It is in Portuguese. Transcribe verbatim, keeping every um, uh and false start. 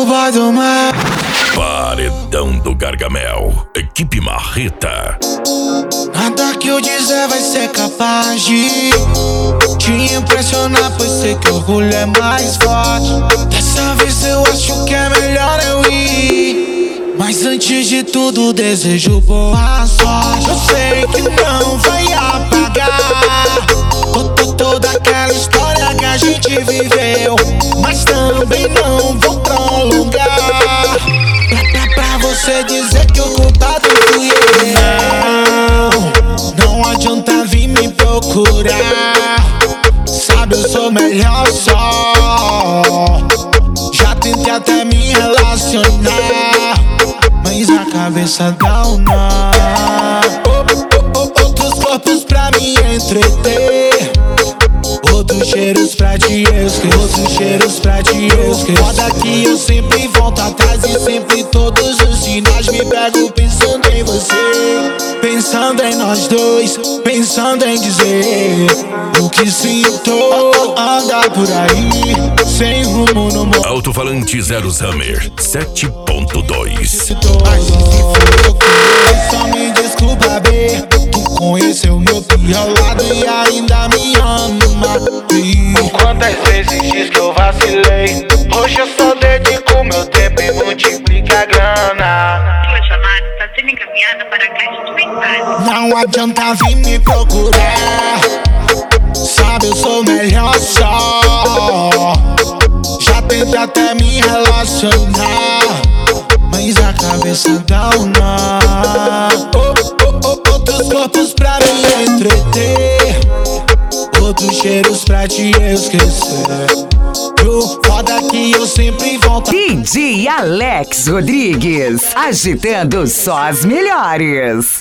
o boy do mar. Paredão do Gargamel, equipe Marreta. Nada que eu dizer vai ser capaz de te impressionar, pois sei que o orgulho é mais forte. Dessa vez eu acho que é melhor eu ir, mas antes de tudo desejo boa sorte. Eu sei que não vai apagar to- toda aquela história que a gente viveu, mas também não vou prolongar pra, pra, pra você dizer que o culpado fui eu. Não, não adianta vir me procurar, sabe eu sou melhor só. Já tentei até me relacionar, mas a cabeça dá um nó. Outros corpos pra me entreter, outros cheiros pra te esquecer, outros cheiros pra te esquecer. Foda que eu sempre volto atrás e sempre todos os sinais me pego pensando em você, pensando em nós dois, pensando em dizer o que sinto. Andar por aí sem rumo no mundo. Alto-falante Zero Summer sete ponto dois. Mas se for eu que só me desculpa, B. Tu conheceu meu pior lado e ainda me ama. E quantas vezes diz que eu vacilei? Hoje eu só dedico meu tempo e multiplica a grana. Sua chamada está sendo encaminhada para a caixa de mensagem. não adianta vir me procurar, sabe eu sou melhor só. Já tentei até me relacionar, mas a cabeça dá um nó. Oh, oh, oh, outros corpos pra me entreter, outros cheiros pra te esquecer. Eu, foda que eu sempre volto. D J Alex Rodrigues, agitando só as melhores.